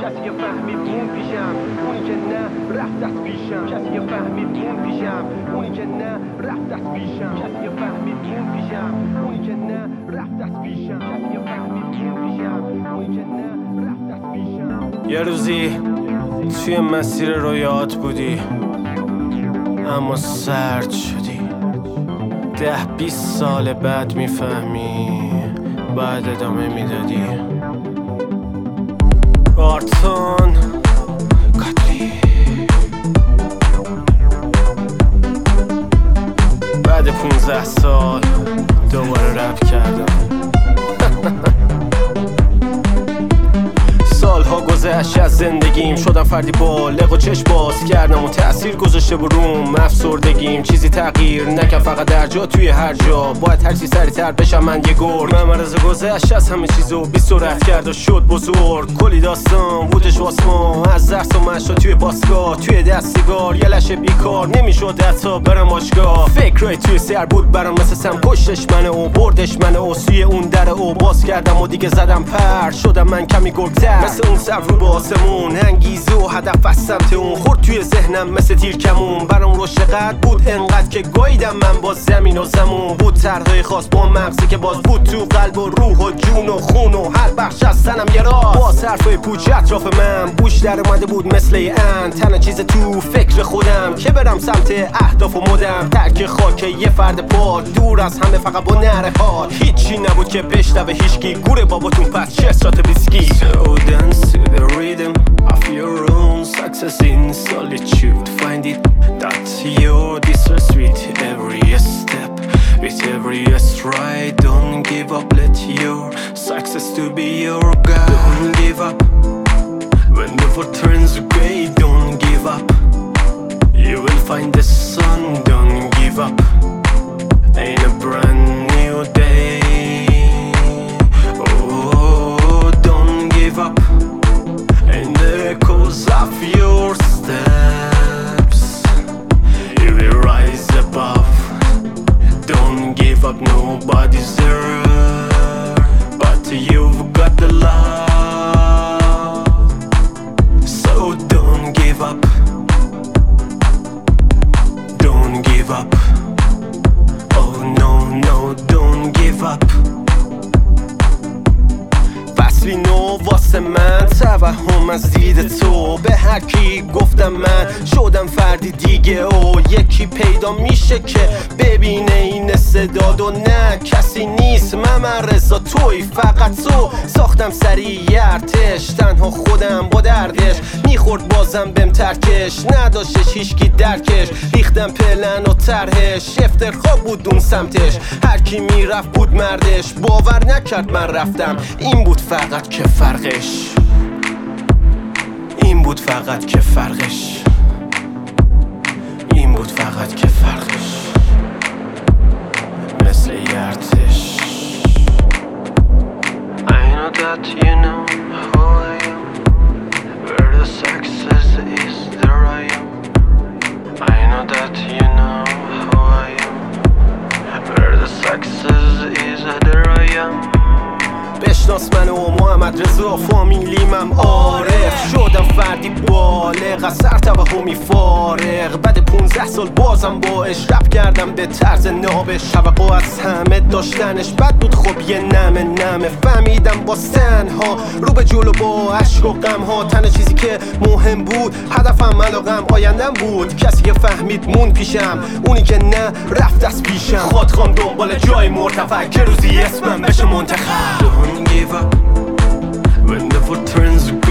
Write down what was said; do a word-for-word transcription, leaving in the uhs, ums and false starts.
کسی فهمید مون پیشم، اونی که نه رفت از پیشم. کسی فهمید مون پیشم، اونی که نه رفت از پیشم. کسی فهمید مون پیشم، اونی که نه رفت از پیشم. کسی فهمید مون پیشم، اونی که نه رفت از پیشم. یه روزی توی مسیر رویات بودی اما سرد شدی. ده بیست سال بعد میفهمی بعد ادامه میدادی. آرتون کاتری بعد پونزده سال دوباره رپ کردم. سالها گذشت از زندگیم، شدم فردی بالغ و چشم باز کردم و تأثیر گذاشته بروم افسردگیم. چیزی تغییر نکرد فقط در جا توی هر جا. باید هرچی سریعتر بشم من یه گرگ. من مرز گذشت از همه چیزو بی سرعت کرد و شد بزرگ. کلی داستان بودش واسما، از درس و مشا توی باسگاه، توی دست سیگار یه لشه بیکار. نمیشد حتی برم آشگاه. فکرای توی سر بود برام مثل سم، کشتش منه و بردش منه و سوی اون در و باز کردم و دیگه زدم پر. شدم من کمی گرگتر مثل اون سر رو به آسمون. انگیزه و هدف از سمت اون خورد توی ذهنم مثل تیر کمون. برام روش قد بود انقدر که گاییدم من با زمین و زمون. بود طرحهای خاص با مغزی که باز بود تو قلب و روح و جون و خون و هر بخش از تنم یه راز. با حرفای پوچ اطراف من بوش در اومده بود مثل ان. تنها چیز تو فکر خودم که برم سمت اهداف و مدم. ترک خاک یه فرد پاک دور از همه فقط با نره ها. هیچی نبود که بشنوه هیچکی. گوره باباتون پس چه شات بیسکی. So dance to the rhythm of your own success in solitude. Find it that you're this sweet every step, with every stride. Don't give up, let your success to be your guide. Don't give up when the world turns gray. Don't give up, you will find the sun. Don't give up in a brand new day. Oh, don't give up in the echoes of your steps. You will rise above. Don't give up, nobody's there, but you've got the love. So don't give up. Don't give up. Oh no, no, don't give up. فصلی نو واسه من، توهم از دید تو. به هر کی گفتم من شدم فردی دیگه و یکی پیدا میشه که ببینه این استعداد و نه کسی نیست. من رضا توی فقط تو. ساختم سریع ارتش تنها خودم با دردش. میخورد بازم بهم ترکش نداشتش هیچکی درکش. ریختم پلن و طرحش افتخار بود اون سمتش. هر کی میرفت بود مردش باور نکرد من رفتم. این بود فقط که فرقش. این بود فقط که فرقش. این بود فقط که فرقش. مثل ارتش. I know that you know who I am. Where the success is, there I am. I know that you know who I am. Where the success is, there I am. بشناس منو و محمد رضا فامیلیمم عارف. شدم فردی بالغ از سر توهمی فارغ. بعد پونزده سال بازم باش رپ کردم به طرز نابش. توقع از همه داشتنش بد بود خب یه نمه نمه. فهمیدم با تنها رو به جلو با عشق و غم ها. تنها چیزی که مهم بود هدفم علاقم آیندم بود. کسی که فهمید مون پیشم، اونی که نه رفت از پیشم. خودخوام دنبال جای مرتفع که روزی اسمم بشه منتخب. Don't give up when the world turns